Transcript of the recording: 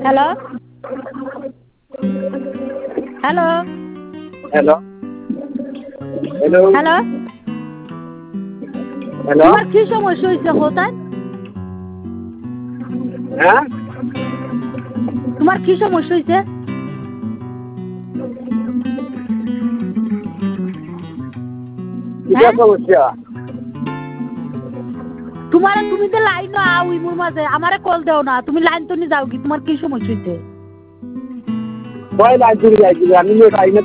Hello hello hello hello hello hello তোমার কি সমস্যা হয়েছে কোথায়? হ্যাঁ তোমার কি সমস্যা হয়েছে? কিসের সমস্যা? তোমার তুমি তো লাইন আও ইমুর মাঝে আমারে কল দেও না, তুমি লাইন তো নি যাও কি? তোমার কি সমস্যা হয়েছে? কয় লাইন চুরি যাইছিল আমি